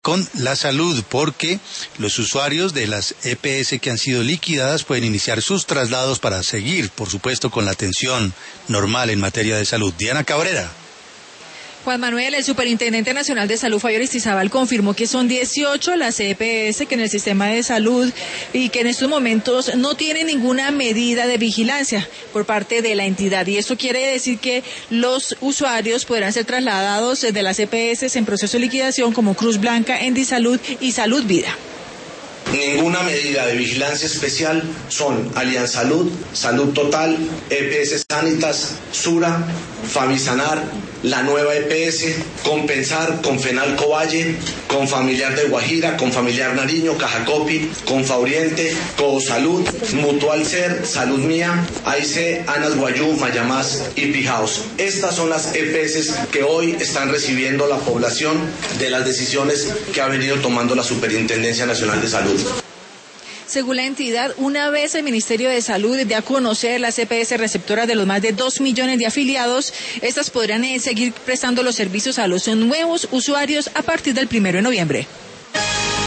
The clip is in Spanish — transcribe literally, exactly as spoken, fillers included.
con la salud, porque los usuarios de las E P S que han sido liquidadas pueden iniciar sus traslados para seguir, por supuesto, con la atención normal en materia de salud. Diana Cabrera. Juan Manuel, el Superintendente Nacional de Salud, Fabio Aristizábal, confirmó que son dieciocho las E P S que en el sistema de salud y que en estos momentos no tienen ninguna medida de vigilancia por parte de la entidad. Y esto quiere decir que los usuarios podrán ser trasladados de las E P S en proceso de liquidación como Cruz Blanca, Endisalud y Salud Vida. Ninguna medida de vigilancia especial son Aliansalud, Salud Total, E P S Sanitas, Sura, Famisanar, la nueva E P S, Compensar, Confenalco Valle, Confamiliar de Guajira, Confamiliar Nariño, Cajacopi, Confaoriente, Cosalud, Mutual Ser, Salud Mía, A I C, Anas Guayú, Mayamás y Pijaos. Estas son las E P S que hoy están recibiendo la población de las decisiones que ha venido tomando la Superintendencia Nacional de Salud. Según la entidad, una vez el Ministerio de Salud dé a conocer las E P S receptoras de los más de dos millones de afiliados, estas podrán eh, seguir prestando los servicios a los nuevos usuarios a partir del primero de noviembre.